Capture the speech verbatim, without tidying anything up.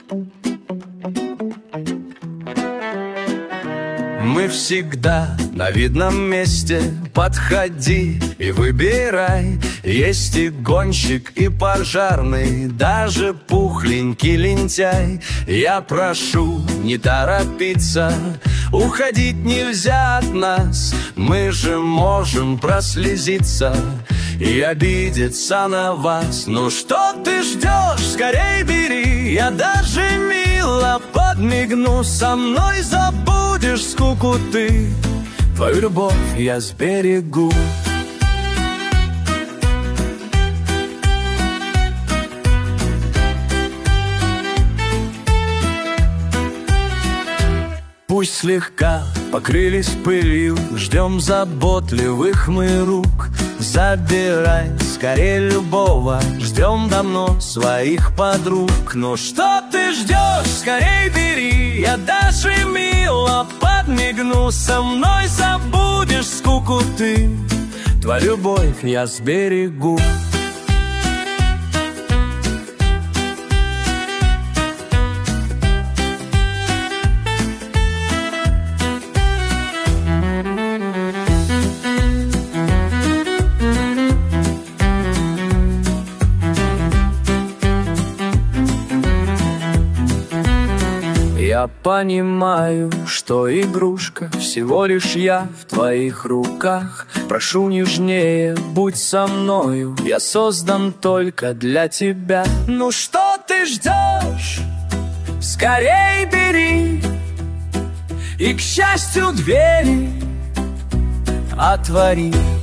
Мы всегда на видном месте, подходи и выбирай. Есть и гонщик, и пожарный, даже пухленький лентяй. Я прошу не торопиться, уходить нельзя от нас. Мы же можем прослезиться и обидеться на вас. Ну что ты ждешь, скорей бери, я даже мило подмигну. Со мной забудешь скуку ты, твою любовь я сберегу. Пусть слегка покрылись пылью, ждем заботливых мы рук. Забирай скорее любого, ждем давно своих подруг. Ну что ты ждешь, скорей бери, я даже мило подмигну. Со мной забудешь скуку ты, твою любовь я сберегу. Я понимаю, что игрушка, всего лишь я в твоих руках. Прошу нежнее, будь со мною, я создан только для тебя. Ну что ты ждешь? Скорей бери и, к счастью, двери отвори.